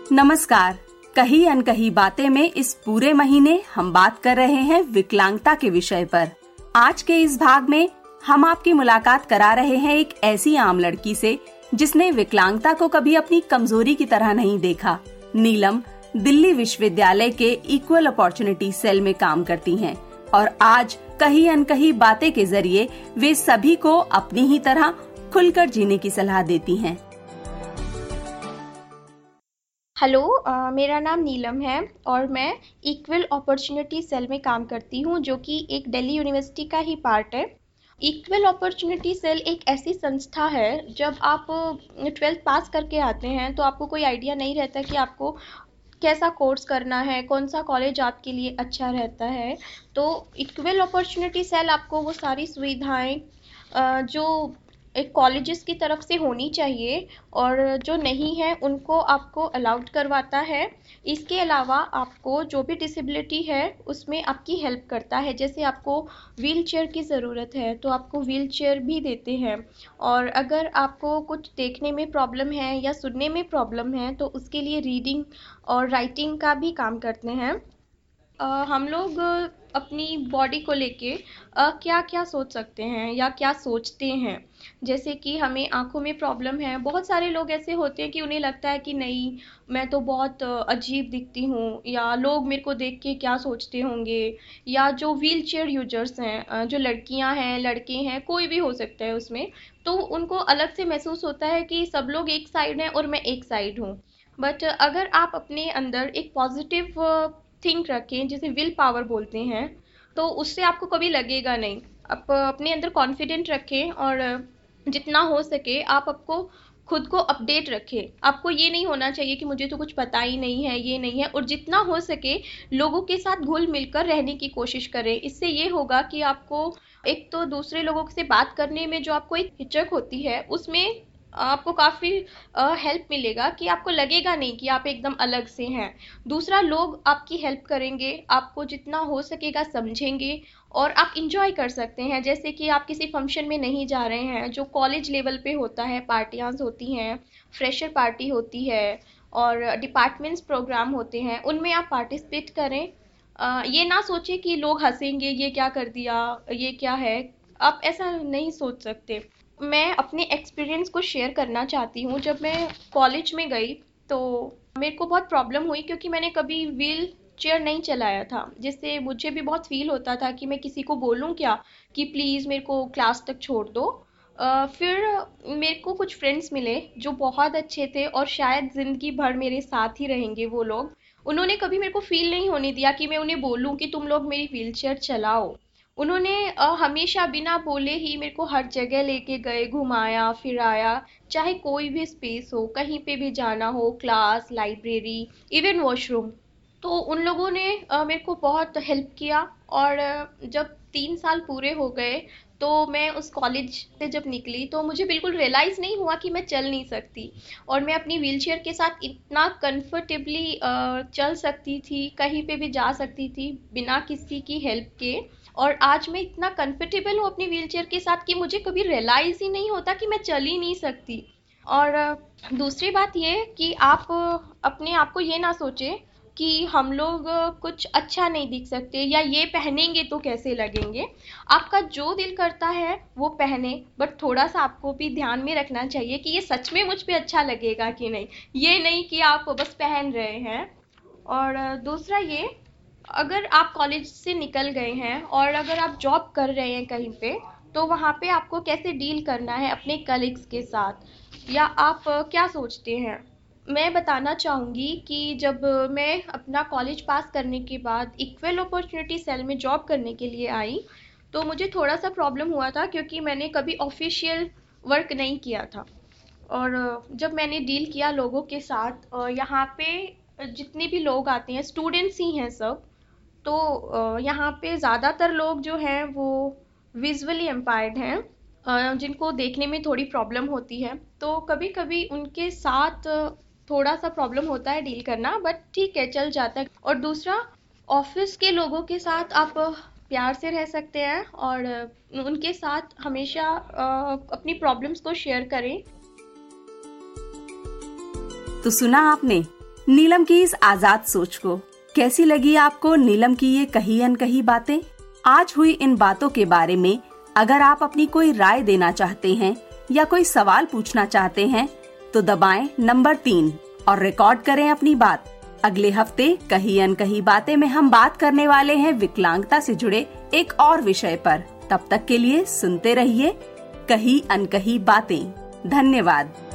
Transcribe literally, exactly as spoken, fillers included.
नमस्कार। कहीं अनकही बातें में इस पूरे महीने हम बात कर रहे हैं विकलांगता के विषय पर। आज के इस भाग में हम आपकी मुलाकात करा रहे हैं एक ऐसी आम लड़की से जिसने विकलांगता को कभी अपनी कमजोरी की तरह नहीं देखा। नीलम दिल्ली विश्वविद्यालय के इक्वल अपॉर्चुनिटी सेल में काम करती हैं और आज कहीं अनकही बातें के जरिए वे सभी को अपनी ही तरह खुलकर जीने की सलाह देती हैं। हेलो, uh, मेरा नाम नीलम है और मैं इक्वल अपॉर्चुनिटी सेल में काम करती हूँ, जो कि एक दिल्ली यूनिवर्सिटी का ही पार्ट है। इक्वल अपॉर्चुनिटी सेल एक ऐसी संस्था है, जब आप ट्वेल्थ पास करके आते हैं तो आपको कोई आइडिया नहीं रहता कि आपको कैसा कोर्स करना है, कौन सा कॉलेज आपके लिए अच्छा रहता है। तो इक्वल अपॉर्चुनिटी सेल आपको वो सारी सुविधाएं जो एक कॉलेजेस की तरफ से होनी चाहिए और जो नहीं है उनको आपको अलाउड करवाता है। इसके अलावा आपको जो भी डिसेबिलिटी है उसमें आपकी हेल्प करता है। जैसे आपको व्हील चेयर की ज़रूरत है तो आपको व्हील चेयर भी देते हैं, और अगर आपको कुछ देखने में प्रॉब्लम है या सुनने में प्रॉब्लम है तो उसके लिए रीडिंग और राइटिंग का भी काम करते हैं। Uh, हम लोग अपनी बॉडी को लेके uh, क्या क्या सोच सकते हैं या क्या सोचते हैं। जैसे कि हमें आंखों में प्रॉब्लम है, बहुत सारे लोग ऐसे होते हैं कि उन्हें लगता है कि नहीं, मैं तो बहुत अजीब दिखती हूँ, या लोग मेरे को देख के क्या सोचते होंगे। या जो व्हील चेयर यूजर्स हैं, जो लड़कियां हैं, लड़के हैं, कोई भी हो सकता है उसमें, तो उनको अलग से महसूस होता है कि सब लोग एक साइड हैं और मैं एक साइड हूँ। बट अगर आप अपने अंदर एक पॉजिटिव थिंक रखें, जिसे विल पावर बोलते हैं, तो उससे आपको कभी लगेगा नहीं। आप अपने अंदर कॉन्फिडेंट रखें और जितना हो सके आप आपको खुद को अपडेट रखें। आपको ये नहीं होना चाहिए कि मुझे तो कुछ पता ही नहीं है, ये नहीं है। और जितना हो सके लोगों के साथ घुल मिलकर रहने की कोशिश करें। इससे ये होगा कि आपको एक तो दूसरे लोगों से बात करने में जो आपको एक हिचक होती है, उसमें आपको काफ़ी हेल्प मिलेगा कि आपको लगेगा नहीं कि आप एकदम अलग से हैं। दूसरा, लोग आपकी हेल्प करेंगे, आपको जितना हो सकेगा समझेंगे और आप इंजॉय कर सकते हैं। जैसे कि आप किसी फंक्शन में नहीं जा रहे हैं, जो कॉलेज लेवल पे होता है, पार्टियां होती हैं, फ्रेशर पार्टी होती है और डिपार्टमेंट्स प्रोग्राम होते हैं, उनमें आप पार्टिसिपेट करें। अ, ये ना सोचें कि लोग हंसेंगे, ये क्या कर दिया, ये क्या है। आप ऐसा नहीं सोच सकते। मैं अपने एक्सपीरियंस को शेयर करना चाहती हूँ। जब मैं कॉलेज में गई तो मेरे को बहुत प्रॉब्लम हुई, क्योंकि मैंने कभी व्हील चेयर नहीं चलाया था, जिससे मुझे भी बहुत फील होता था कि मैं किसी को बोलूँ क्या कि प्लीज़ मेरे को क्लास तक छोड़ दो। अ, फिर मेरे को कुछ फ्रेंड्स मिले जो बहुत अच्छे थे और शायद ज़िंदगी भर मेरे साथ ही रहेंगे वो लोग। उन्होंने कभी मेरे को फील नहीं होने दिया कि मैं उन्हें बोलूँ कि तुम लोग मेरी व्हील चेयर चलाओ। उन्होंने अ, हमेशा बिना बोले ही मेरे को हर जगह लेके गए, घुमाया फिराया। चाहे कोई भी स्पेस हो, कहीं पे भी जाना हो, क्लास, लाइब्रेरी, इवन वॉशरूम, तो उन लोगों ने अ, मेरे को बहुत हेल्प किया। और अ, जब तीन साल पूरे हो गए तो मैं उस कॉलेज से जब निकली तो मुझे बिल्कुल रियलाइज़ नहीं हुआ कि मैं चल नहीं सकती, और मैं अपनी व्हीलचेयर के साथ इतना कंफर्टेबली चल सकती थी, कहीं पे भी जा सकती थी बिना किसी की हेल्प के। और आज मैं इतना कंफर्टेबल हूँ अपनी व्हीलचेयर के साथ कि मुझे कभी रियलाइज़ ही नहीं होता कि मैं चल ही नहीं सकती। और अ, दूसरी बात ये कि आप अ, अपने आप को ये ना सोचें कि हम लोग अ, कुछ अच्छा नहीं दिख सकते, या ये पहनेंगे तो कैसे लगेंगे। आपका जो दिल करता है वो पहने, बट थोड़ा सा आपको भी ध्यान में रखना चाहिए कि ये सच में मुझ पे अच्छा लगेगा कि नहीं। ये नहीं कि आप बस पहन रहे हैं। और अ, दूसरा ये, अगर आप कॉलेज से निकल गए हैं और अगर आप जॉब कर रहे हैं कहीं पे, तो वहाँ पे आपको कैसे डील करना है अपने कलीग्स के साथ, या आप अ, क्या सोचते हैं। मैं बताना चाहूँगी कि जब मैं अपना कॉलेज पास करने के बाद इक्वल अपॉर्चुनिटी सेल में जॉब करने के लिए आई, तो मुझे थोड़ा सा प्रॉब्लम हुआ था, क्योंकि मैंने कभी ऑफिशियल वर्क नहीं किया था। और अ, जब मैंने डील किया लोगों के साथ, अ, यहाँ पे जितने भी लोग आते हैं स्टूडेंट्स ही हैं सब। तो अ, यहाँ पे ज़्यादातर लोग जो हैं वो विजुअली एम्पायर्ड हैं, अ, जिनको देखने में थोड़ी प्रॉब्लम होती है। तो कभी कभी उनके साथ अ, थोड़ा सा प्रॉब्लम होता है डील करना, बट ठीक है, चल जाता है। और दूसरा, ऑफिस के लोगों के साथ आप अ, प्यार से रह सकते हैं और अ, उनके साथ हमेशा अ, अपनी प्रॉब्लम्स को शेयर करें। तो सुना आपने, नीलम की इस आजाद सोच को। कैसी लगी आपको नीलम की ये कही अनकही बातें? आज हुई इन बातों के बारे में अगर आप अपनी कोई राय देना चाहते हैं या कोई सवाल पूछना चाहते हैं तो दबाएं नंबर तीन और रिकॉर्ड करें अपनी बात। अगले हफ्ते कही अनकही बातें में हम बात करने वाले हैं विकलांगता से जुड़े एक और विषय पर। तब तक के लिए सुनते रहिए कही अनकही बातें। धन्यवाद।